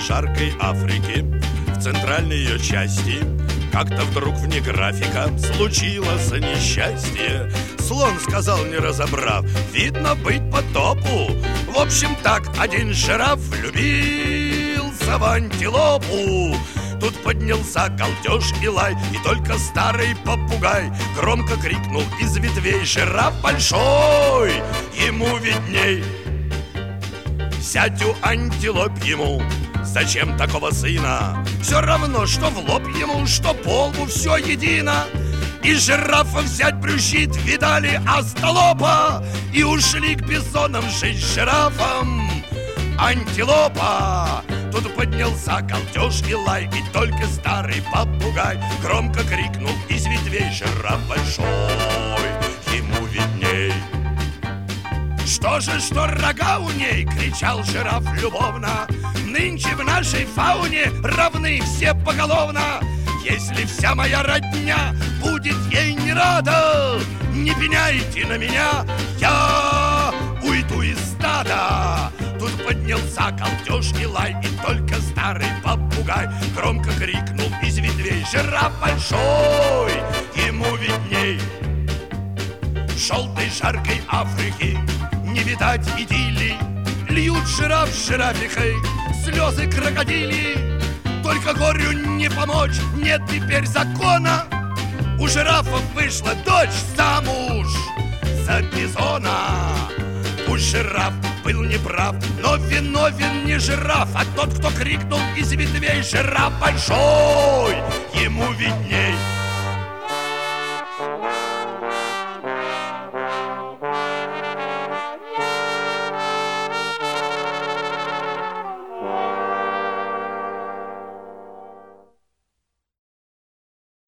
жаркой Африки, в центральной ее части, как-то вдруг вне графика случилось несчастье. Слон сказал, не разобрав: видно, быть по топу. В общем так, один жираф влюбился в антилопу. Тут поднялся галдеж и лай, и только старый попугай громко крикнул из ветвей: жираф большой, ему видней. Сядь у антилоп ему, зачем такого сына? Все равно, что в лоб ему, что по лбу, все едино. И жирафа взять брюзжит, видали остолопа, и ушли к бизонам жить с жирафом. Антилопа. Тут поднялся галдеж и лай, и только старый попугай громко крикнул из ветвей: жираф большой, ему видней. Что же, что рога у ней, кричал жираф любовно, нынче в нашей фауне равны все поголовно. Если вся моя родня будет ей не рада, не пеняйте на меня, я уйду из стада. Тут поднялся галдеж и лай, и только старый попугай громко крикнул из ветвей: жираф большой, ему видней. Желтой жаркой Африки не видать идиллии, льют жираф с жирафихой слезы крокодили. Только горю не помочь, нет теперь закона. У жирафов вышла дочь замуж за бизона. Пусть жираф был неправ, но виновен не жираф, а тот, кто крикнул из ветвей: жираф большой,